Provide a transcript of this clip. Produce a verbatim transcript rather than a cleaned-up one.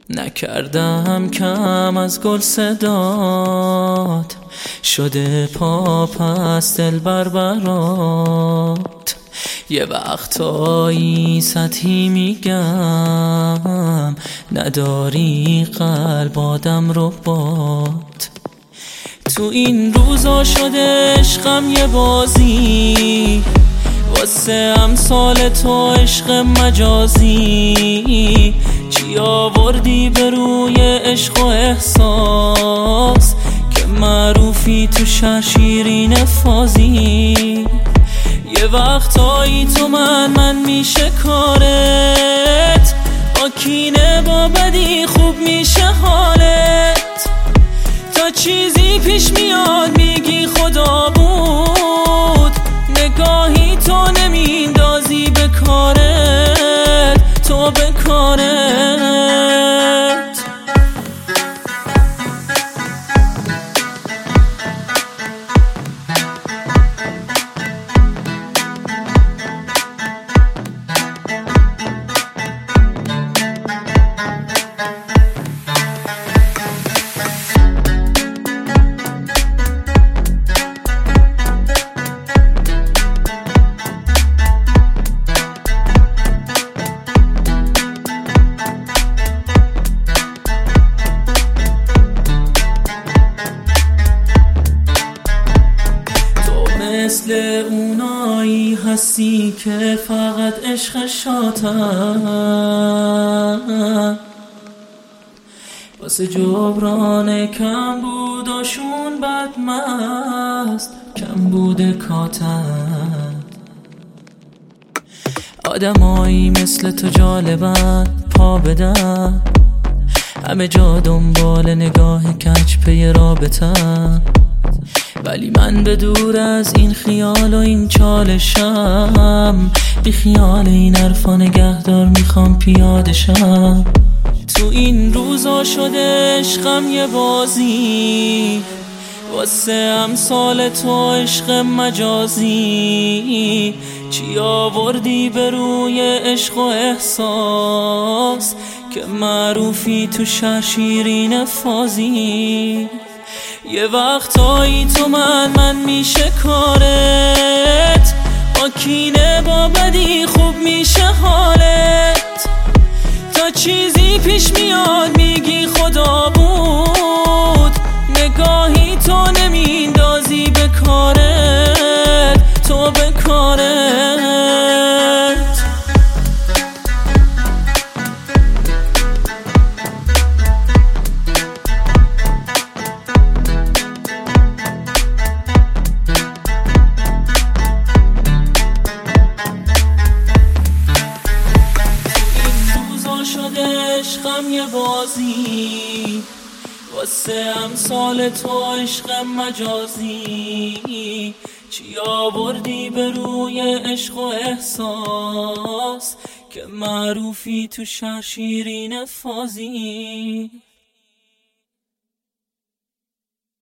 نکردم کم از گل صدات، شده پا پس دل بر برات. یه وقتایی سطحی میگم، نداری قلب آدم رو باد. تو این روزا شده عشقم یه بازی، واسه امثال تو عشق مجازی. چی آوردی به روی عشق و احساس، که معروفی تو شهر شیرین فازی. یه وقتایی تو من من میشه کارت، با کینه با بدی خوب میشه حالت. تا چیزی پیش میاد میگی خدا بود، نگاهی تو نمیندازی به کارت، تو به کارت. مثل اونایی هستی که فقط عشق شاتن، واسه جبران کم بوداشون بدمست، کم بوده کاتن. آدمایی مثل تو جالبن پا بدن، همه جا دنبال نگاه کج پی رابطن. ولی من به دور از این خیال و این چالشم، بی خیال این حرفا نگهدار میخوام پیاده شم. تو این روزا شده عشقم یه بازی، واسه امثال تو عشق مجازی. چی آوردی به روی عشق و احساس، که معروفی تو شهر شیرین فازی. یه وقتایی تو من من میشه کارت، با کینه با بدی خوب میشه حالت. تا چیزی پیش میاد میگی خدا بود، نگاهی تو نمیندازی به کارت، تو به کارت. عشقم یه بازی، واسه امثال تو عشق مجازی. چی آوردی به روی عشق و احساس، که معروفی تو شهر شیرین فازی.